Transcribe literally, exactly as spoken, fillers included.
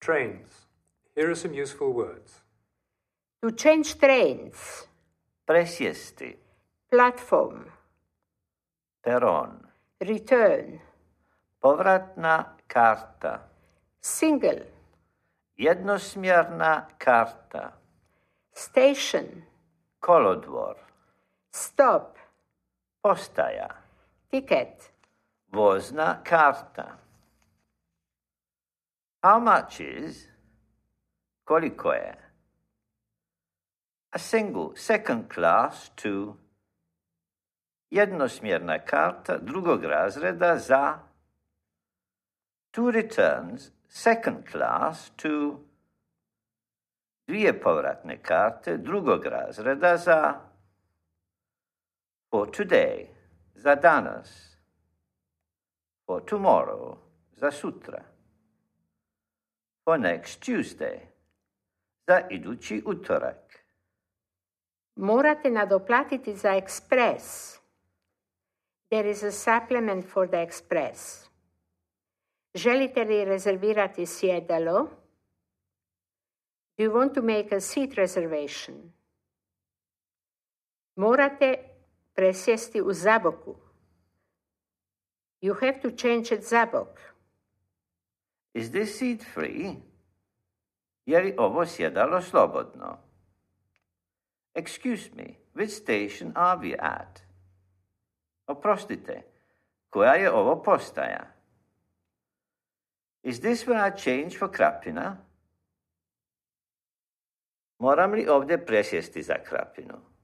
Trains. Here are some useful words. To change trains. Presjesti. Platform. Peron. Return. Povratna karta. Single. Jednosmjerna karta. Station. Kolodvor. Stop. Postaja. Ticket. Vozna karta. How much is? Koliko je? A single second class to jednosmjerna karta drugog razreda za two returns second class to dvije povratne karte drugog razreda za for today, za danas, for tomorrow, za sutra, for next Tuesday, za idući utorak. Morate nadoplatiti za ekspres. There is a supplement for the express. Želite li rezervirati sjedalo? Do you want to make a seat reservation? Morate presjesti u Zaboku. You have to change at Zabok. Is this seat free? Je li ovo sjedalo slobodno? Excuse me, which station are we at? Oprostite, koja je ovo postaja? Is this where I change for Krapina? Moram li ovdje presjesti za Krapinu?